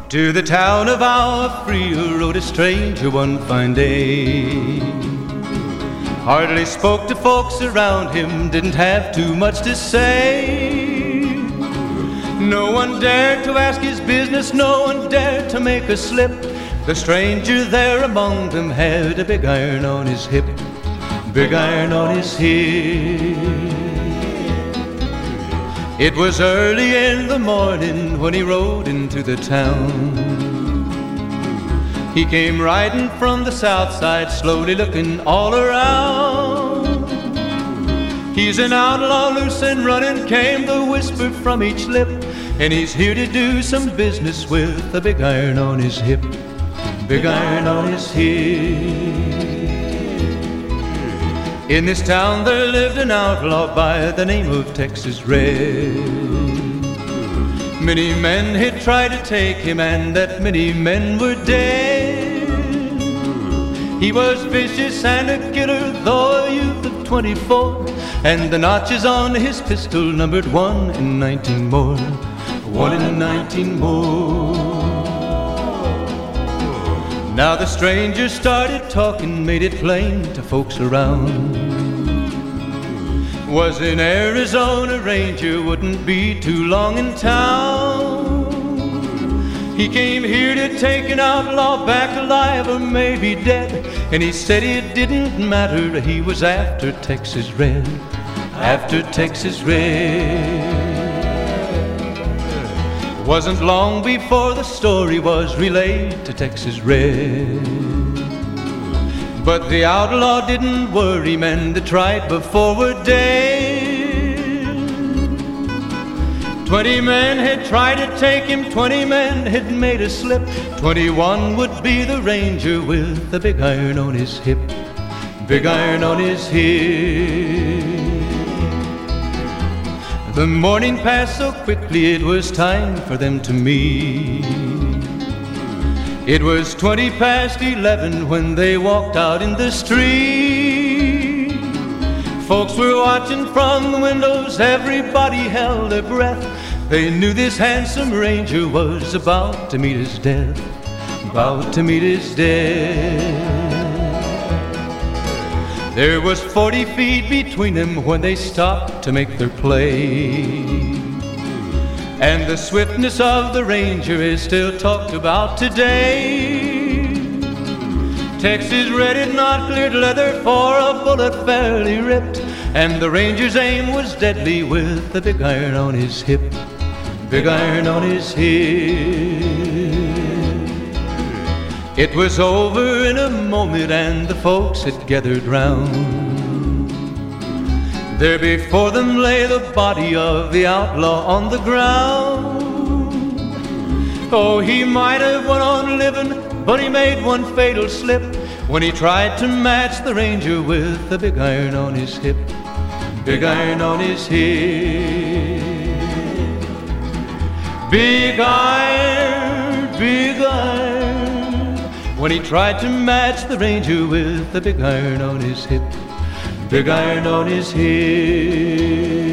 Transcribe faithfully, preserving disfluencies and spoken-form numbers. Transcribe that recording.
To the town of Agua Fria rode a stranger one fine day. Hardly spoke to folks around him, didn't have too much to say. No one dared to ask his business, no one dared to make a slip. The stranger there among them had a big iron on his hip, big iron on his hip. It was early in the morning when he rode into the town. He came riding from the south side, slowly looking all around. He's an outlaw, loose and running, came the whisper from each lip, and he's here to do some business with a big iron on his hip, big iron on his hip. In this town there lived an outlaw by the name of Texas Red. Many men had tried to take him, and that many men were dead. He was vicious and a killer, though a youth of twenty-four, and the notches on his pistol numbered one in nineteen more, one in nineteen more. Now the stranger started talking, made it plain to folks around. Was an Arizona Ranger, wouldn't be too long in town. He came here to take an outlaw back alive or maybe dead, and he said it didn't matter, he was after Texas Red, after Texas Red. Wasn't long before the story was relayed to Texas Red. But the outlaw didn't worry men that tried before were dead. Twenty men had tried to take him, twenty men had made a slip. Twenty-one would be the Ranger with the big iron on his hip, big iron on his hip. The morning passed so quickly it was time for them to meet. It was twenty past eleven when they walked out in the street. Folks were watching from the windows, everybody held their breath. They knew this handsome Ranger was about to meet his death, about to meet his death. There was forty feet between them when they stopped to make their play. And the swiftness of the Ranger is still talked about today. Texas Red had not cleared leather for a bullet fairly ripped, and the Ranger's aim was deadly with the big iron on his hip, big iron on his hip. It was over in a moment and the folks had gathered round. There before them lay the body of the outlaw on the ground. Oh, he might have went on living, but he made one fatal slip when he tried to match the Ranger with the big iron on his hip, big iron on his hip. Big iron, big iron, when he tried to match the Ranger with the big iron on his hip, big iron on his hip.